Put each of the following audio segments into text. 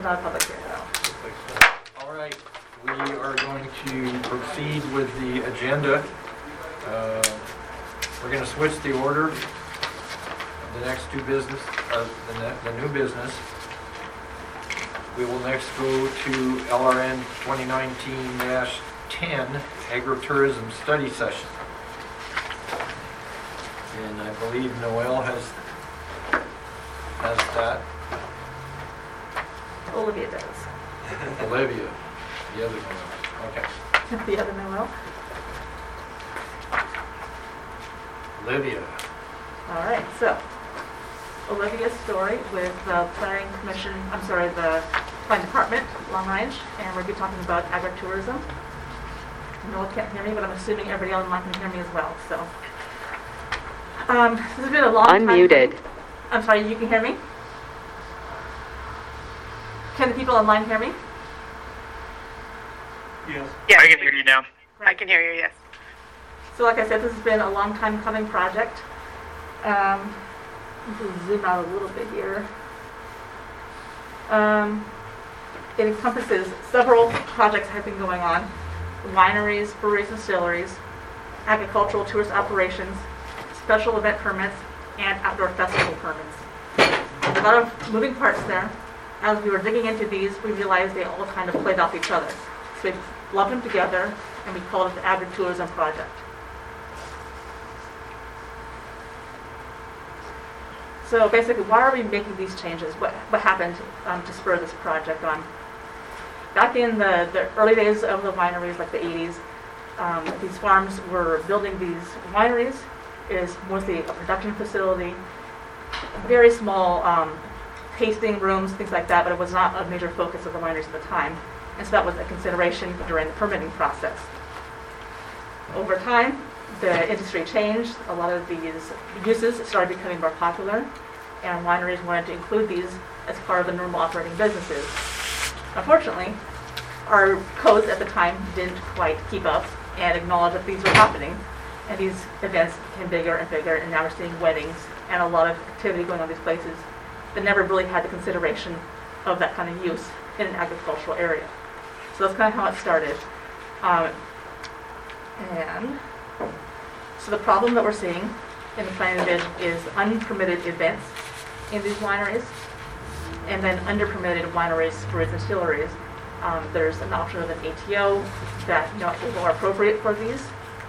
Not a public hearing, no. All right, we are going to proceed with the agenda. We're going to switch the order of the next two business, the new business. We will next go to LRN 2019-10 Agritourism Study Session. And I believe Noel has that. Olivia does. Olivia, the other one. Okay. The other Noel. Olivia. All right, so Olivia's story with the Planning Commission, the Planning Department, Long Range, and we're going to be talking about agritourism. Noel can't hear me, but I'm assuming everybody online can hear me as well, so. This has been a long time. Unmuted. I'm sorry, you can hear me? Can the people online hear me? Yes. Yeah, I can hear you now. Right. I can hear you, yes. So like I said, this has been a long time coming project. Let me zoom out a little bit here. It encompasses several projects that have been going on. Wineries, breweries, distilleries, agricultural tourist operations, special event permits, and outdoor festival permits. There's a lot of moving parts there. As we were digging into these, we realized they all kind of played off each other. So we lumped them together, and we called it the Agritourism Project. So basically, why are we making these changes? What happened to spur this project on? Back in the early days of the wineries, like the 80s, these farms were building these wineries. It is mostly a production facility, very small tasting rooms, things like that, but it was not a major focus of the wineries at the time. And so that was a consideration during the permitting process. Over time, the industry changed. A lot of these uses started becoming more popular, and wineries wanted to include these as part of the normal operating businesses. Unfortunately, our codes at the time didn't quite keep up and acknowledge that these were happening, and these events became bigger and bigger, and now we're seeing weddings and a lot of activity going on in these places that never really had the consideration of that kind of use in an agricultural area. So that's kind of how it started. And so the problem that we're seeing in the planning division is unpermitted events in these wineries, and then underpermitted wineries, breweries, and distilleries. There's an option of an ATO that is more appropriate for these.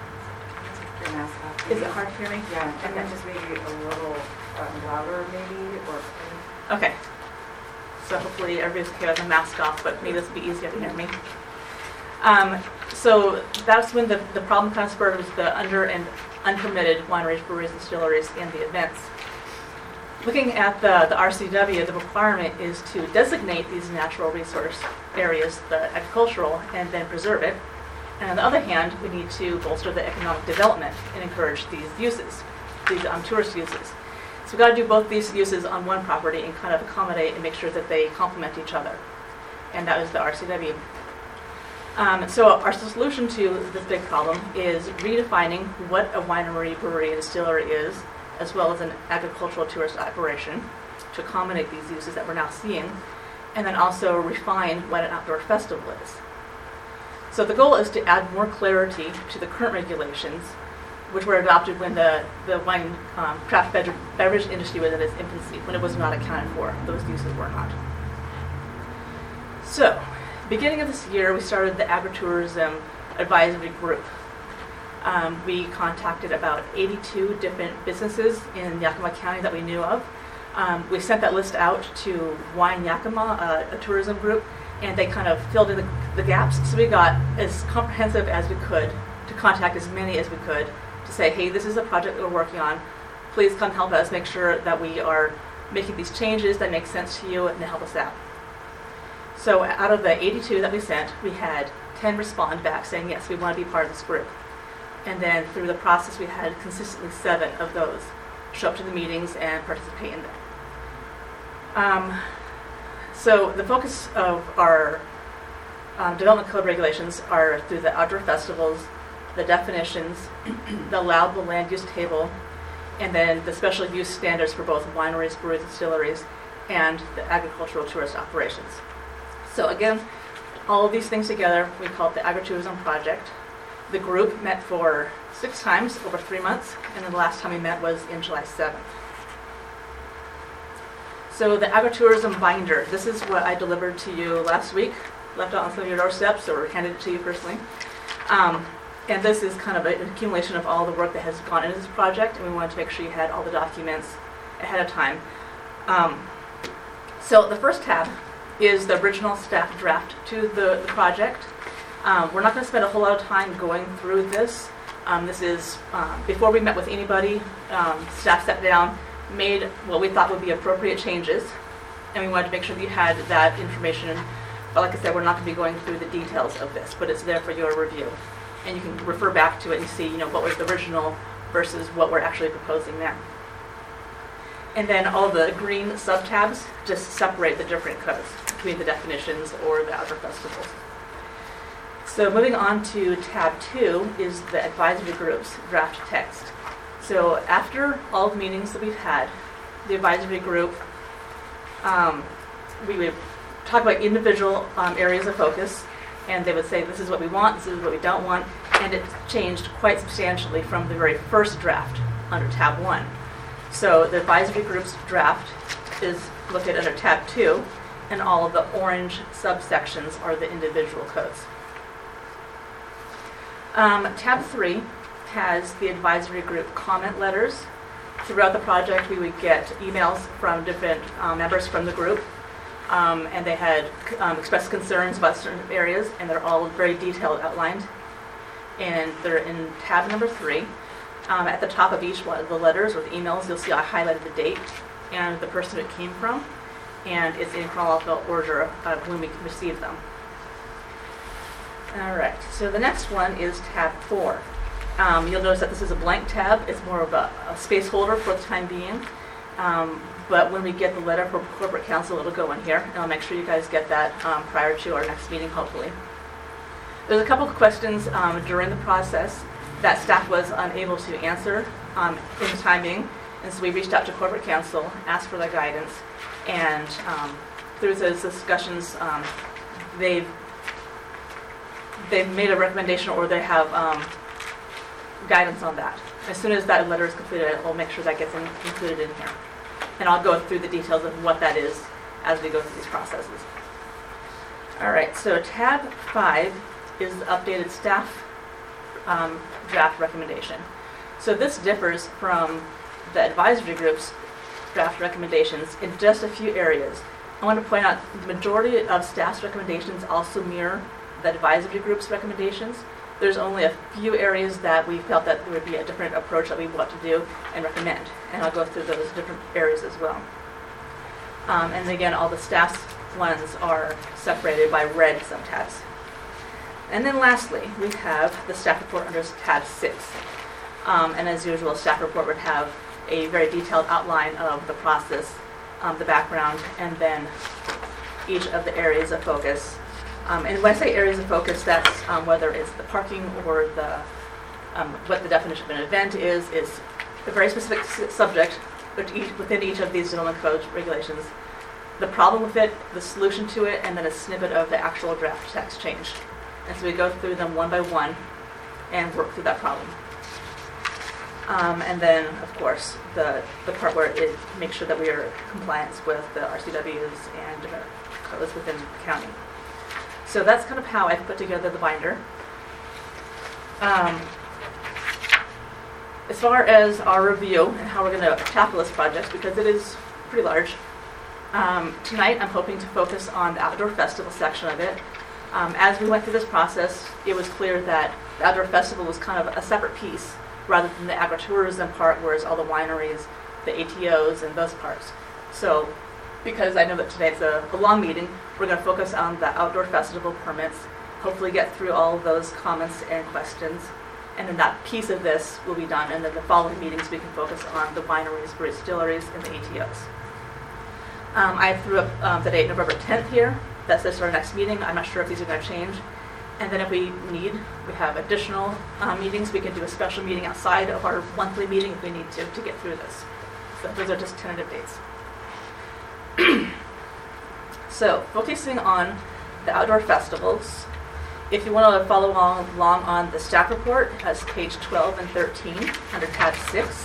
Is it hard to hear me? Yeah, and then just maybe a little louder, maybe, or. Okay. So hopefully everybody's okay with the mask off, but maybe this will be easier to hear me. So that's when the problem kind of spurred was the under and unpermitted wineries, breweries, and distilleries in the events. Looking at the RCW, the requirement is to designate these natural resource areas, the agricultural, and then preserve it. And on the other hand, we need to bolster the economic development and encourage these uses, these tourist uses. So we've got to do both these uses on one property and kind of accommodate and make sure that they complement each other. And that is the RCW. So our solution to this big problem is redefining what a winery, brewery, and distillery is, as well as an agricultural tourist operation to accommodate these uses that we're now seeing, and then also refine what an outdoor festival is. So the goal is to add more clarity to the current regulations, which were adopted when the wine craft beverage industry was in its infancy, when it was not accounted for. Those uses were not. So, beginning of this year, we started the Agritourism Advisory Group. We contacted about 82 different businesses in Yakima County that we knew of. We sent that list out to Wine Yakima, a tourism group, and they kind of filled in the gaps. So we got as comprehensive as we could to contact as many as we could to say, hey, this is a project that we're working on. Please come help us make sure that we are making these changes that make sense to you and to help us out. So out of the 82 that we sent, we had 10 respond back saying, yes, we want to be part of this group. And then through the process, we had consistently 7 of those show up to the meetings and participate in them. So the focus of our development code regulations are through the outdoor festivals, the definitions, the allowable land use table, and then the special use standards for both wineries, breweries, distilleries, and the agricultural tourist operations. So again, all of these things together, we call it the agritourism project. The group met for 6 times over 3 months, and then the last time we met was in July 7th. So the agritourism binder, this is what I delivered to you last week, left out on some of your doorsteps, or handed it to you personally. And this is kind of an accumulation of all the work that has gone into this project, and we wanted to make sure you had all the documents ahead of time. So the first tab is the original staff draft to the project. We're not going to spend a whole lot of time going through this. This is, before we met with anybody, staff sat down, made what we thought would be appropriate changes, and we wanted to make sure that you had that information. But like I said, we're not going to be going through the details of this, but it's there for your review. And you can refer back to it and see, what was the original versus what we're actually proposing now. And then all the green sub-tabs just separate the different codes between the definitions or the outdoor festivals. So moving on to tab 2 is the advisory group's draft text. So after all the meetings that we've had, the advisory group, we would talk about individual areas of focus, and they would say, this is what we want, this is what we don't want, and it changed quite substantially from the very first draft under tab 1. So the advisory group's draft is located under tab 2, and all of the orange subsections are the individual codes. Tab 3 has the advisory group comment letters. Throughout the project, we would get emails from different members from the group, and they had expressed concerns about certain areas, and they're all very detailed outlined. And they're in tab number 3. At the top of each one of the letters or the emails, you'll see I highlighted the date and the person it came from, and it's in chronological order of when we received them. All right, so the next one is tab 4. You'll notice that this is a blank tab. It's more of a space holder for the time being. But when we get the letter from corporate counsel, it'll go in here, and I'll make sure you guys get that prior to our next meeting, hopefully. There's a couple of questions during the process that staff was unable to answer in the timing, and so we reached out to corporate counsel, asked for their guidance, and through those discussions, they've made a recommendation, or they have guidance on that. As soon as that letter is completed, I'll make sure that gets included in here. And I'll go through the details of what that is as we go through these processes. All right, so tab 5 is the updated staff draft recommendation. So this differs from the advisory group's draft recommendations in just a few areas. I want to point out the majority of staff's recommendations also mirror the advisory group's recommendations. There's only a few areas that we felt that there would be a different approach that we want to do and recommend, and I'll go through those different areas as well. And again, all the staff's ones are separated by red subtabs. And then lastly, we have the staff report under tab 6. And as usual, staff report would have a very detailed outline of the process, the background, and then each of the areas of focus. And when I say areas of focus, that's whether it's the parking or the what the definition of an event is a very specific subject within each of these development code regulations, the problem with it, the solution to it, and then a snippet of the actual draft text change. And so we go through them one by one and work through that problem. And then, of course, the part where it makes sure that we are in compliance with the RCWs and codes within the county. So that's kind of how I put together the binder. As far as our review and how we're going to tackle this project, because it is pretty large, tonight I'm hoping to focus on the outdoor festival section of it. As we went through this process, it was clear that the outdoor festival was kind of a separate piece rather than the agritourism part, whereas all the wineries, the ATOs, and those parts. So, because I know that today it's a long meeting, we're going to focus on the outdoor festival permits, hopefully get through all of those comments and questions, and then that piece of this will be done, and then the following meetings we can focus on the wineries, breweries, distilleries, and the ATOs. I threw up the date November 10th here. That's this our next meeting. I'm not sure if these are going to change. And then if we have additional meetings, we can do a special meeting outside of our monthly meeting if we need to get through this. So those are just tentative dates. So focusing on the outdoor festivals. If you want to follow along on the staff report, it has page 12 and 13 under tab 6.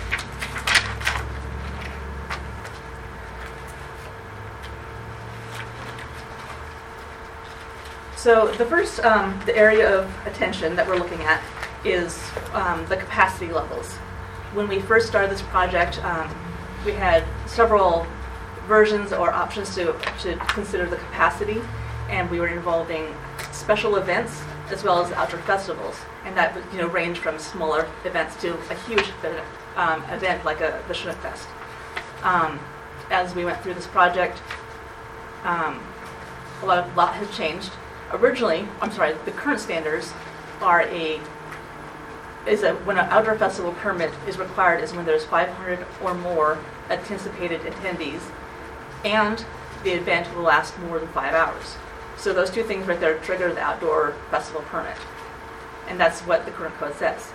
So the first, the area of attention that we're looking at is the capacity levels. When we first started this project, we had several versions or options to consider the capacity, and we were involving special events as well as outdoor festivals, and that would range from smaller events to a huge event like the Chinook Fest. As we went through this project, a lot has changed. Originally, the current standards are when an outdoor festival permit is required is when there's 500 or more anticipated attendees, and the event will last more than 5 hours. So those two things right there trigger the outdoor festival permit, and that's what the current code says.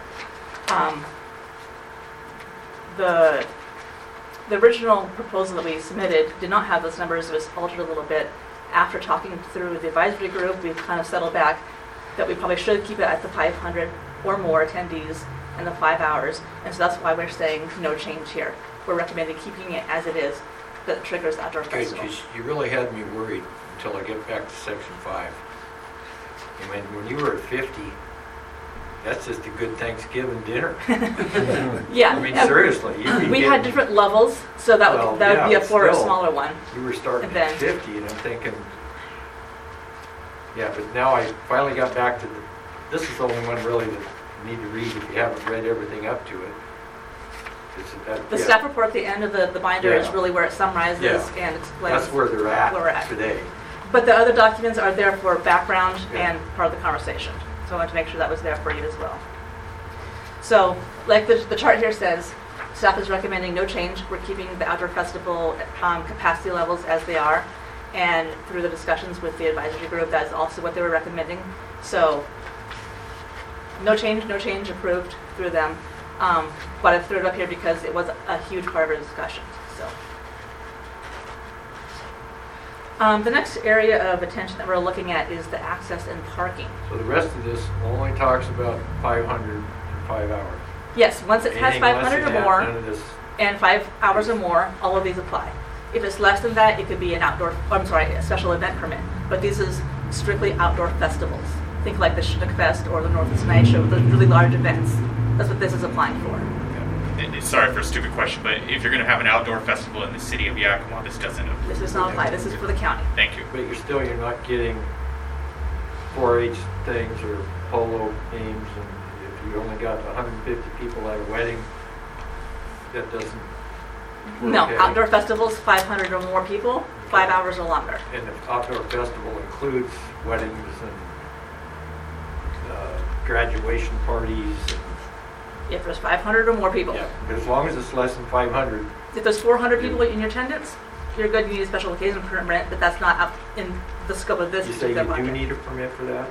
The original proposal that we submitted did not have those numbers. It was altered a little bit. After talking through the advisory group, we've kind of settled back that we probably should keep it at the 500 or more attendees and the 5 hours, and so that's why we're saying no change here. We're recommending keeping it as it is, that triggers outdoor Good, festival. because you really had me worried until I get back to section 5. And when you were at 50, that's just a good Thanksgiving dinner. Yeah. I mean, seriously. We had different levels, so that would be a for a smaller one. You were starting And at then- 50, and I'm thinking, yeah, but now I finally got back to this is the only one really that you need to read if you haven't read everything up to it. The staff report at the end of the binder is Yeah. really where it summarizes Yeah. and explains. That's where they're where we're at at. today. But the other documents are there for background Yeah. and part of the conversation. So I wanted to make sure that was there for you as well. So, like the chart here says, staff is recommending no change. We're keeping the outdoor festival capacity levels as they are. And through the discussions with the advisory group, that is also what they were recommending. So, no change approved through them. But I threw it up here because it was a huge part of our discussion. So, the next area of attention that we're looking at is the access and parking. So the rest of this only talks about 500 and 5 hours. Yes, once it has Anything less 500 than or that, more none of this. and 5 hours or more, all of these apply. If it's less than that, it could be a special event permit. But this is strictly outdoor festivals. Think like the Chinook Fest or the Northeast Night Show, those really large events. That's what this is applying for. Sorry for a stupid question, but if you're going to have an outdoor festival in the city of Yakima, this doesn't apply. This does not apply. This is for the county. Thank you. But you're not getting 4-H things or polo games, and if you only got 150 people at a wedding, that doesn't work. No, Okay. outdoor festivals, 500 or more people, 5 hours or longer. And the outdoor festival includes weddings and graduation parties. If there's 500 or more people. Yeah, but as long as it's less than 500, If there's 400 people in your attendance, you're good. You need a special occasion permit, but that's not up in the scope of this you say you particular do project. need a permit for that?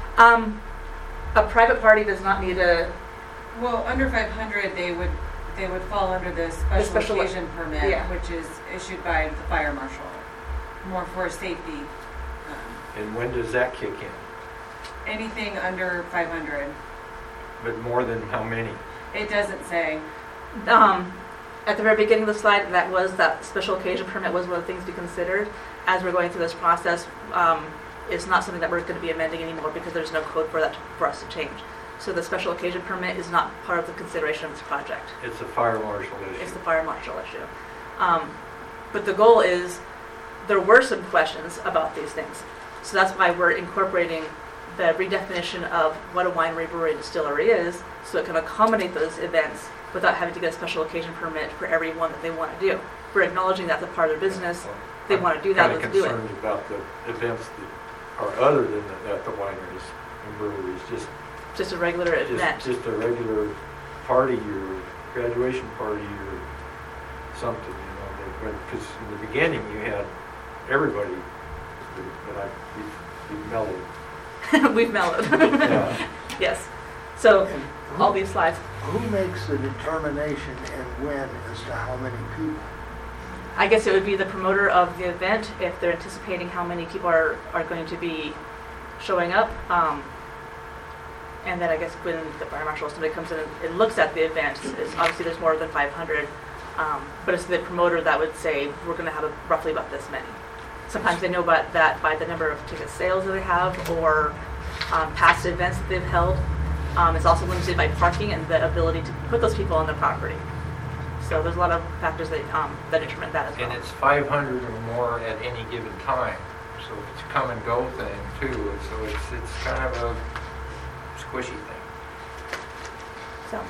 A private party does not need a. Well, under 500, they would fall under the special special- occasion permit, yeah. which is issued by the fire marshal, more for safety. And when does that kick in? Anything under 500, But more than how many? it doesn't say. At the very beginning of the slide, that special occasion permit was one of the things we considered as we're going through this process. It's not something that we're going to be amending anymore because there's no code for that for us to change. So the special occasion permit is not part of the consideration of this project. It's a fire marshal issue. It's the fire marshal issue. But the goal is, there were some questions about these things. So that's why we're incorporating the redefinition of what a winery, brewery, distillery is, so it can accommodate those events without having to get a special occasion permit for every one that they want to do. We're acknowledging that's a part of their business. They want to do that, let's do it. I'm kind of concerned about the events that are other than at the wineries and breweries, Just a regular event. just a regular party or graduation party or something, because in the beginning you had everybody, but we've mellowed. We've mellowed. Yeah. Yes. So And all these slides. Who makes the determination and when as to how many people? I guess it would be the promoter of the event if they're anticipating how many people are going to be showing up. And then I guess when the fire marshal or somebody comes in and looks at the event, it's obviously there's more than 500, but it's the promoter that would say we're going to have roughly about this many. Sometimes they know about that by the number of ticket sales that they have or past events that they've held. It's also limited by parking and the ability to put those people on the property. So there's a lot of factors that determine that as well. And it's 500 or more at any given time. So it's a come and go thing too. So it's kind of a squishy thing. So,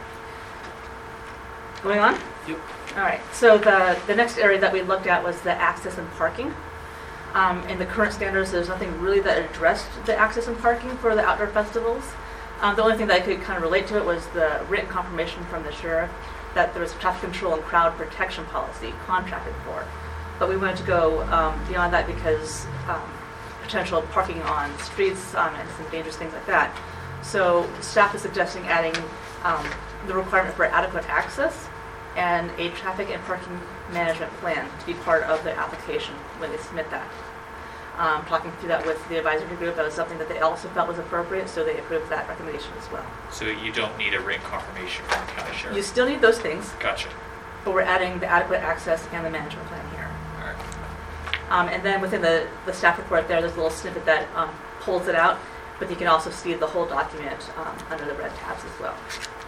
going on? Yep. All right, so the next area that we looked at was the access and parking. In the current standards, there's nothing really that addressed the access and parking for the outdoor festivals. The only thing that I could kind of relate to it was the written confirmation from the sheriff that there was a traffic control and crowd protection policy contracted for. But we wanted to go beyond that because potential parking on streets and some dangerous things like that. So staff is suggesting adding the requirement for adequate access and a traffic and parking management plan to be part of the application when they submit that. Talking through that with the advisory group, that was something that they also felt was appropriate, so they approved that recommendation as well. So you don't need a written confirmation from the county sheriff? You still need those things, Gotcha. but we're adding the adequate access and the management plan here. All right. And then within the staff report there's a little snippet that pulls it out, but you can also see the whole document under the red tabs as well.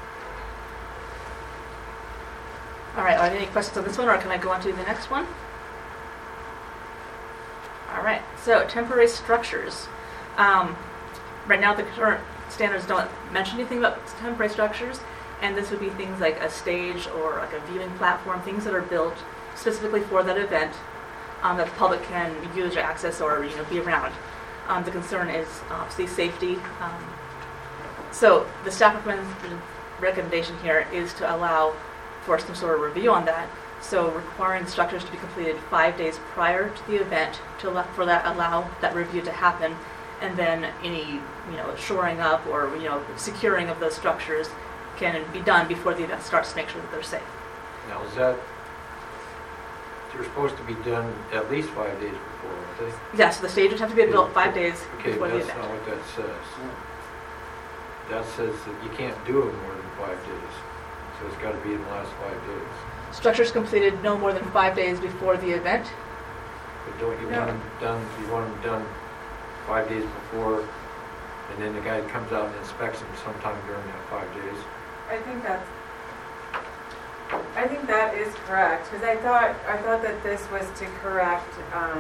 All right, are there any questions on this one, or can I go on to the next one? All right, so temporary structures. Right now, the current standards don't mention anything about temporary structures, and this would be things like a stage or like a viewing platform, things that are built specifically for that event that the public can use or access or be around. The concern is obviously safety. So the staff recommendation here is to allow for some sort of review on that. So requiring structures to be completed 5 days prior to the event to allow that review to happen, and then any shoring up or securing of those structures can be done before the event starts to make sure that they're safe. Now is that, they're supposed to be done at least 5 days before, aren't they? Yeah, so the stage would have to be built 5 days Okay, before but the that's event. not what that says. That says that you can't do it more than 5 days. So it's got to be in the last 5 days. Structures completed no more than 5 days before the event. But don't you No. want them done, you want them done 5 days before, and then the guy comes out and inspects them sometime during that 5 days? I think that is correct, because I thought that this was to correct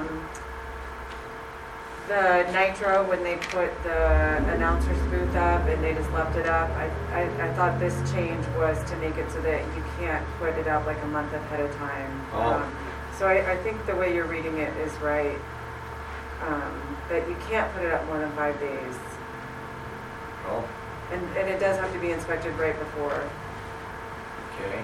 the Nitro when they put the announcer's booth up and they just left it up. I thought this change was to make it so that you can't put it up like a month ahead of time. Oh. So I think the way you're reading it is right, that you can't put it up more than 5 days. Oh, And it does have to be inspected right before. okay.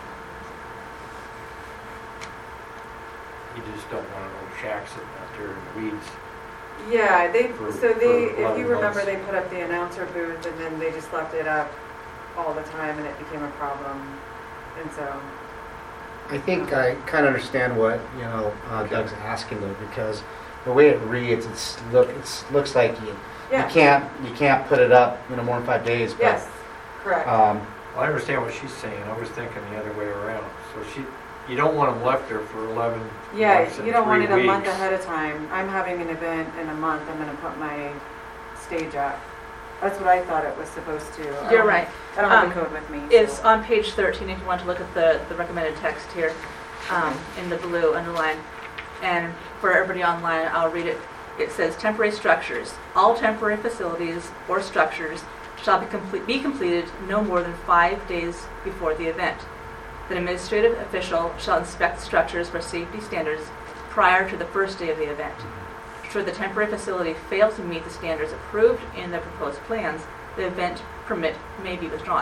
You just don't want an old shack sitting out there in the weeds. Yeah, For if 11 you remember, months. they put up the announcer booth and then they just left it up all the time and it became a problem. And so, I think I kind of understand what Doug's asking though, because the way it reads, it looks like you yeah, can't put it up more than 5 days. But, yes, correct. Well, I understand what she's saying. I was thinking the other way around. So you don't want them left there for 11 Yeah, months and you don't want 3 it a month weeks. ahead of time. I'm having an event in a month, I'm gonna put my stage up. That's what I thought it was supposed to. You're right. I don't have the code with me. It's so- on page 13 if you want to look at the recommended text here in the blue underline. And for everybody online, I'll read it. It says temporary structures. All temporary facilities or structures shall be completed no more than 5 days before the event. The administrative official shall inspect structures for safety standards prior to the first day of the event. Should the temporary facility fail to meet the standards approved in the proposed plans, the event permit may be withdrawn.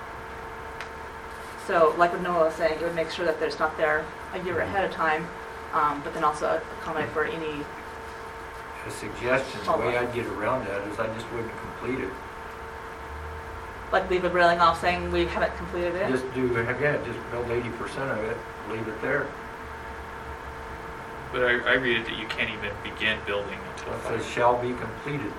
So, like what Noah was saying, it would make sure that there's not there a year ahead of time, but then also accommodate for any. A suggestion, the way I'd get around that is I just wouldn't complete it. Like leave a railing off saying we haven't completed it. Just build 80% of it, leave it there. But I read it that you can't even begin building until It says shall be completed.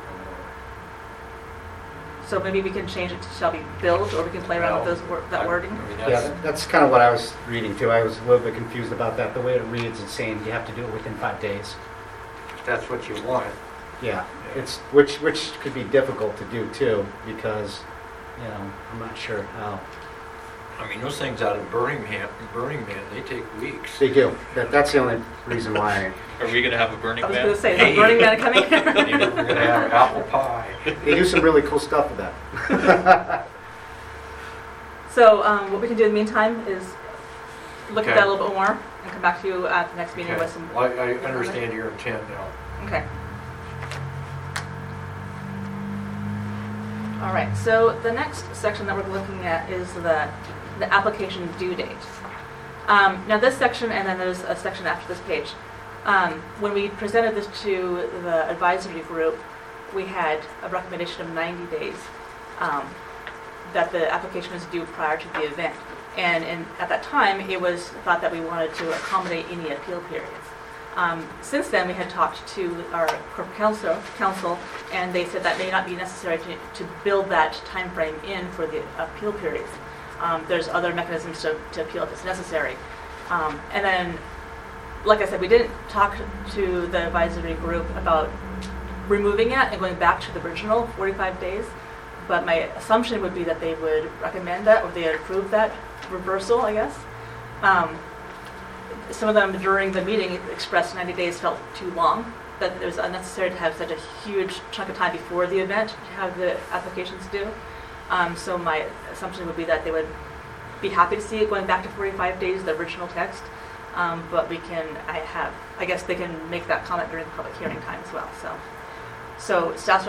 So maybe we can change it to shall be built, or we can play around with that wording. I mean, Yeah, that's kind of what I was reading too. I was a little bit confused about that. The way it reads, it's saying you have to do it within 5 days. if that's what you want. Yeah, it's which could be difficult to do too, because, I'm not sure how. I mean, those things out in Burning Man, they take weeks. They do. That's the only reason why. Are we going to have a Burning I was Man? going to say, is the Burning Man coming? We're gonna have apple pie. They do some really cool stuff with that. So what we can do in the meantime is look at Okay. that a little bit more and come back to you at the next meeting Okay. with some. Well, I understand your intent now. Okay. All right, so the next section that we're looking at is the application due date. Now this section, and then there's a section after this page. When we presented this to the advisory group, we had a recommendation of 90 days that the application was due prior to the event. And at that time, it was thought that we wanted to accommodate any appeal periods. Since then, we had talked to our corporate counsel, and they said that may not be necessary to build that time frame in for the appeal periods. There's other mechanisms to appeal if it's necessary. And then, like I said, we didn't talk to the advisory group about removing it and going back to the original 45 days, but my assumption would be that they would recommend that, or they would approve that reversal, I guess. Some of them during the meeting expressed 90 days felt too long, that it was unnecessary to have such a huge chunk of time before the event to have the applications due. So my assumption would be that they would be happy to see it going back to 45 days, the original text, but I guess they can make that comment during the public hearing time as well. So staff's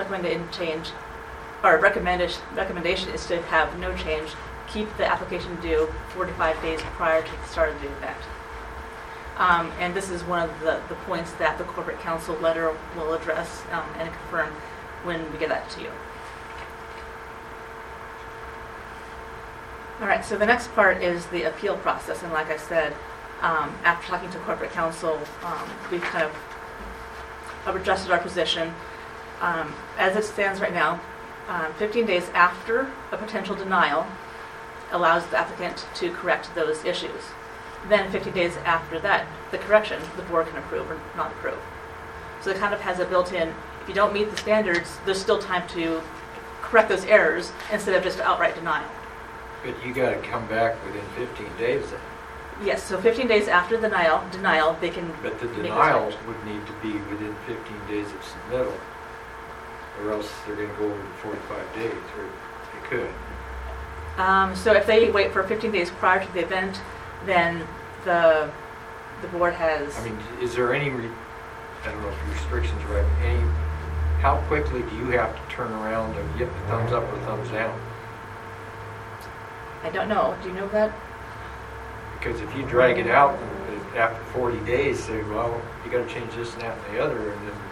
recommendation is to have no change, keep the application due 45 days prior to the start of the event. And this is one of the points that the corporate counsel letter will address and confirm when we get that to you. All right, so the next part is the appeal process, and like I said, after talking to corporate counsel, we've kind of adjusted our position. As it stands right now, 15 days after a potential denial allows the applicant to correct those issues. Then 50 days after that, the correction, the board can approve or not approve. So it kind of has a built-in, if you don't meet the standards, there's still time to correct those errors instead of just outright denial. But you gotta come back within 15 days then. Yes, so 15 days after the denial, they can But the make those denial corrections. would need to be within 15 days of submittal, or else they're gonna go over the 45 days, or they could. So if they wait for 15 days prior to the event, then the board has. I mean, is there any, I don't know if your restrictions are right, how quickly do you have to turn around and get the thumbs up or thumbs down? I don't know. Do you know that? Because if you drag it out and after 40 days, say, well, you gotta change this and that and the other, and then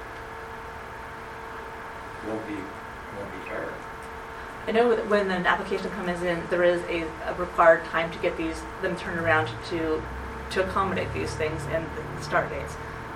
it won't be fair. I know that when an application comes in, there is a required time to get them turned around to accommodate these things and the start dates.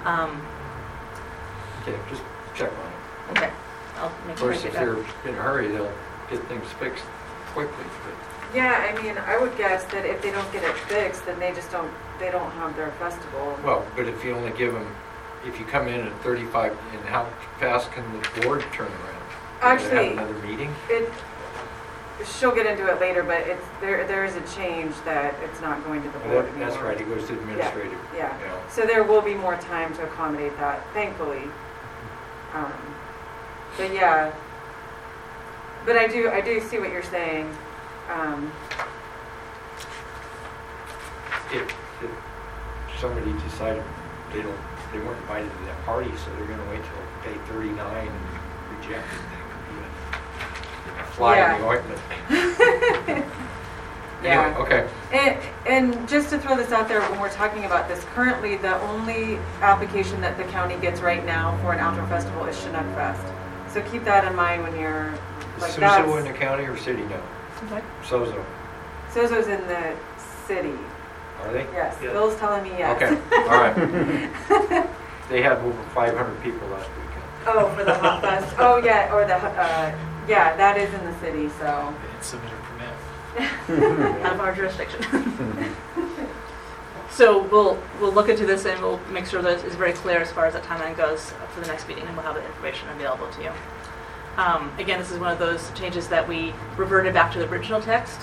Okay, just check on it. Okay, I'll make Of sure I course, get if that. they're in a hurry, they'll get things fixed quickly, but Yeah, I mean, I would guess that if they don't get it fixed, then they don't have their festival. well, but if you only give them, if you come in at 35, and how fast can the board turn around? Actually, Have another meeting? She'll get into it later, but there is a change that it's not going to the board anymore. That's right, it goes to administrative. Yeah. Yeah. So there will be more time to accommodate that, thankfully. But yeah, but I do see what you're saying. If somebody decided they weren't invited to that party, so they're gonna wait till day 39 and reject it, they could be a fly in the ointment. Yeah. Anyway, okay. And just to throw this out there, when we're talking about this, currently the only application that the county gets right now for an outdoor festival is Chinook Fest. So keep that in mind when you're Is like Suso in the county or city now? Okay. Sozo. Sozo's in the city. Are they? Yes, Yeah. Bill's telling me yes. Okay, all right. They had over 500 people last weekend. Oh, for the Hot Fest. Oh, yeah, or the, yeah, that is in the city, so. They didn't submit a permit. Out of our jurisdiction. So we'll look into this and we'll make sure that it's very clear as far as that timeline goes for the next meeting, and we'll have the information available to you. Again, this is one of those changes that we reverted back to the original text,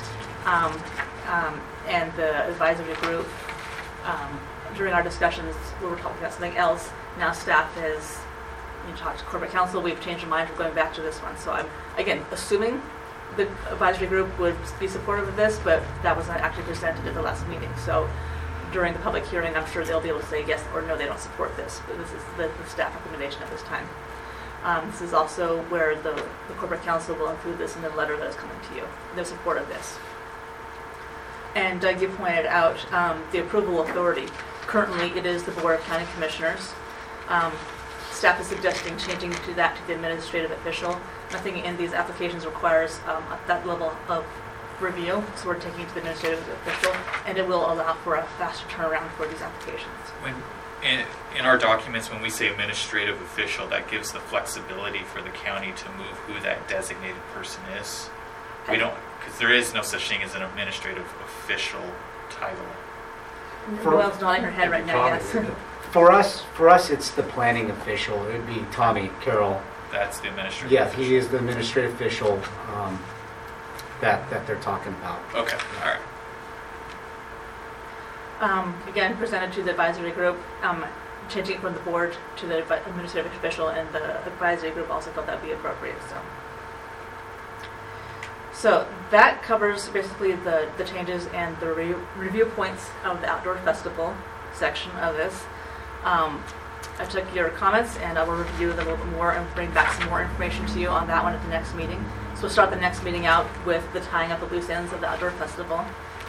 and the advisory group, during our discussions, we were talking about something else. Now staff has, talked to corporate counsel, we've changed our mind, we're going back to this one. So I'm, again, assuming the advisory group would be supportive of this, but that was not actually presented at the last meeting. So during the public hearing, I'm sure they'll be able to say yes or no, they don't support this. But this is the staff recommendation at this time. This is also where the corporate counsel will include this in the letter that is coming to you, their support of this. And Doug, you pointed out the approval authority. Currently, it is the Board of County Commissioners. Staff is suggesting changing to that to the administrative official. Nothing in these applications requires that level of review, so we're taking it to the administrative official, and it will allow for a faster turnaround for these applications. When in our documents, when we say administrative official, that gives the flexibility for the county to move who that designated person is. We don't, because there is no such thing as an administrative official title. Noelle's nodding her head right now, Tommy, yes. isn't it? For us, it's the planning official. It would be Tommy Carroll. That's the administrative Yeah, official. he is the administrative official that they're talking about. Okay, all right. Again, presented to the advisory group, changing it from the board to the administrative official, and the advisory group also felt that would be appropriate. So that covers basically the changes and the review points of the outdoor festival section of this. I took your comments and I will review them a little bit more and bring back some more information to you on that one at the next meeting. So we'll start the next meeting out with the tying up the loose ends of the outdoor festival.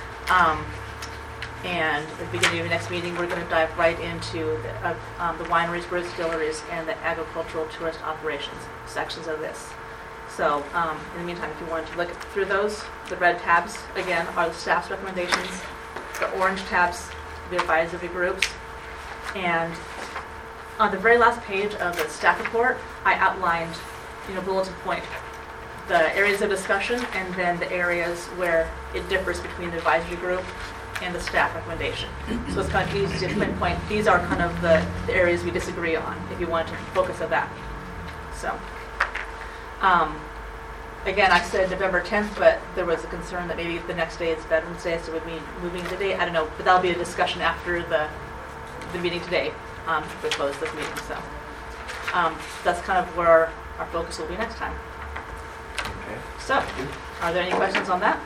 And at the beginning of the next meeting, we're going to dive right into the wineries, brew distilleries, and the agricultural tourist operations sections of this. So in the meantime, if you wanted to look through those, the red tabs, again, are the staff's recommendations. The orange tabs, the advisory groups. And on the very last page of the staff report, I outlined, bulletin point, the areas of discussion and then the areas where it differs between the advisory group and the staff recommendation. So it's kind of easy to pinpoint. These are kind of the areas we disagree on, if you want to focus on that. So, again, I said November 10th, but there was a concern that maybe the next day is Veterans Day, so it would mean moving the date. I don't know, but that'll be a discussion after the meeting today, to close this meeting. So that's kind of where our focus will be next time. Okay. So, are there any questions on that?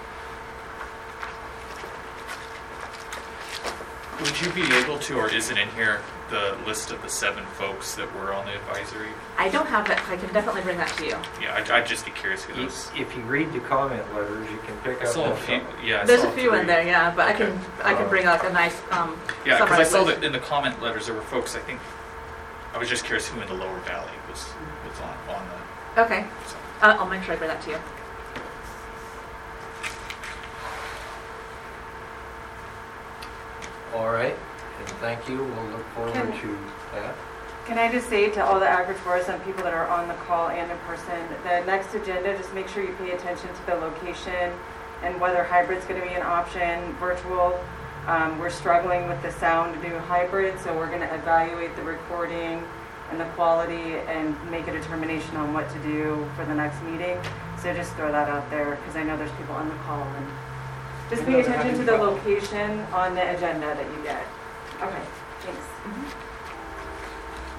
Would you be able to, or is it in here, the list of the 7 folks that were on the advisory? I don't have that. I can definitely bring that to you. Yeah, I'd just be curious who those. If you read the comment letters, you can pick I up saw a on few. something. Yeah, I There's saw a few 3. in there, yeah, but Okay. I can bring like a nice Yeah, because I summarized saw list. that in the comment letters there were folks. I think I was just curious who in the Lower Valley was on the. Okay, So. I'll make sure I bring that to you. All right, and thank you. We'll look forward Can- to that. Can I just say to all the agritourism and people that are on the call and in person, the next agenda, just make sure you pay attention to the location and whether hybrid's going to be an option, virtual. We're struggling with the sound to do hybrid, so we're going to evaluate the recording and the quality and make a determination on what to do for the next meeting. So just throw that out there because I know there's people on the call. And just pay attention to the location on the agenda that you get. Okay, thanks.